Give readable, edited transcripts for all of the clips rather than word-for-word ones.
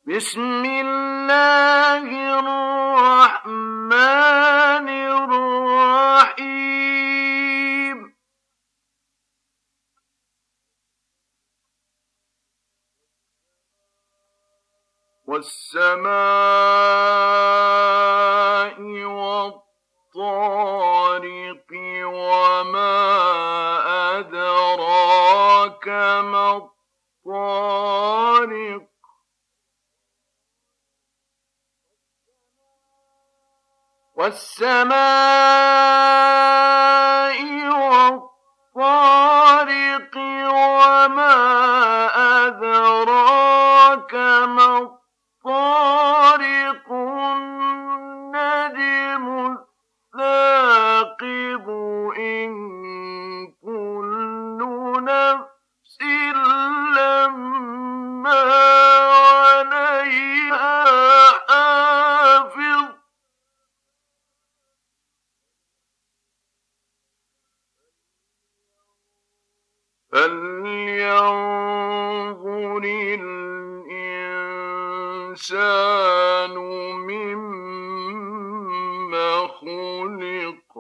بسم الله الرحمن الرحيم والسماء والطارق وما أدراك ما الطارق والسماء والطارق وما أدراك ما الطارق النجم الثاقب إن كل نفس لما عليها حافظ فلينظر الإنسان مما خلق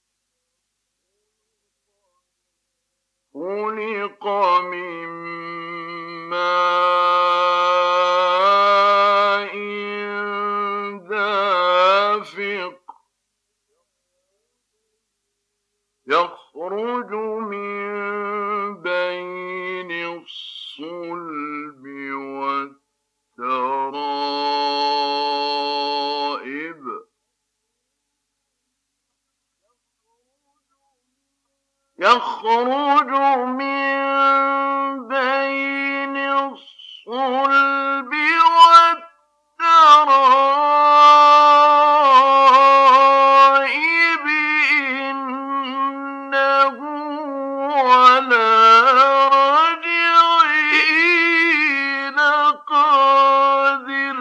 من ماء دافق يخرج من بين الصلب والترائب إنه على رجعه لقادر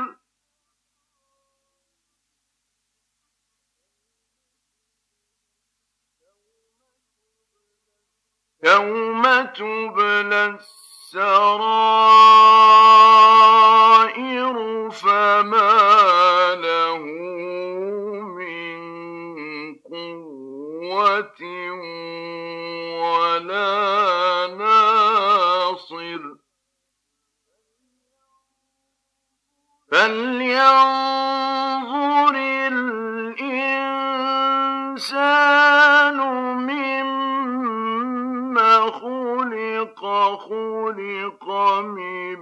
يوم تبلى السرائر فما له من قوة ولا ناصر فلينظر الإنسان مما خلق من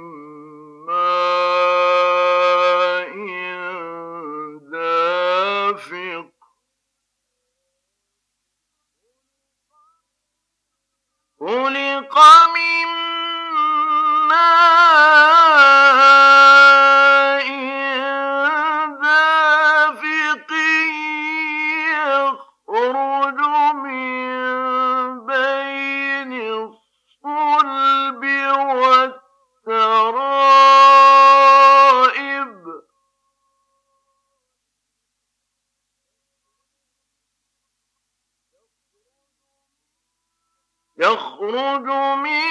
ماء دافق خلق من ماء دافق يخرج من بين الصلب والترائب يخرج من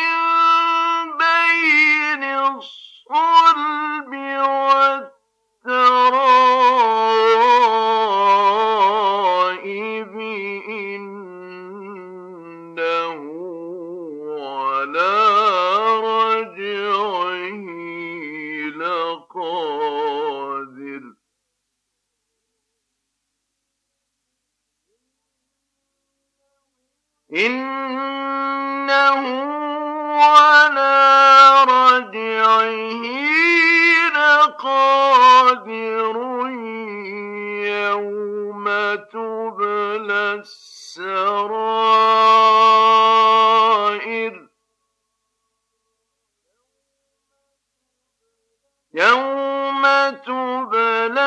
بين الصلب والترائب إنه على رجعه لقادر إنه على رجعه لقادر يوم تبلى السرائر يوم تبلى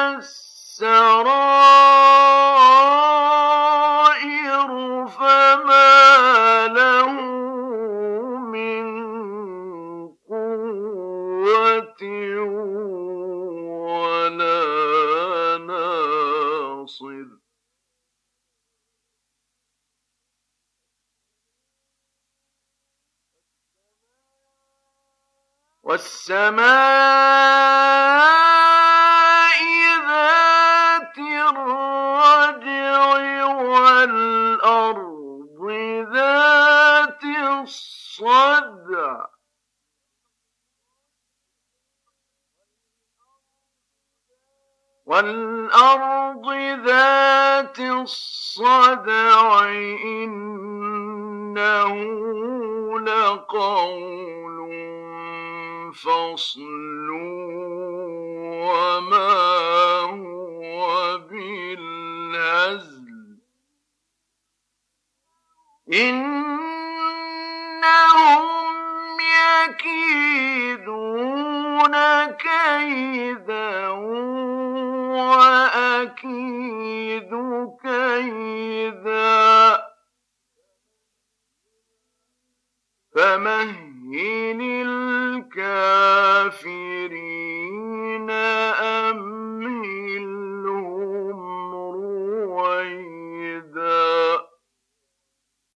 السرائر فما له من قوة ولا ناصر والسماء وَالْأَرْضِ ذَاتِ الصَّدْعِ إِنَّهُ لَقَوْلٌ فَصْلٌ وَمَا هُوَ بِالْهَزْلِ إِنَّهُمْ يَكِيدُونَ كَيْدًا وَأَكِيدُ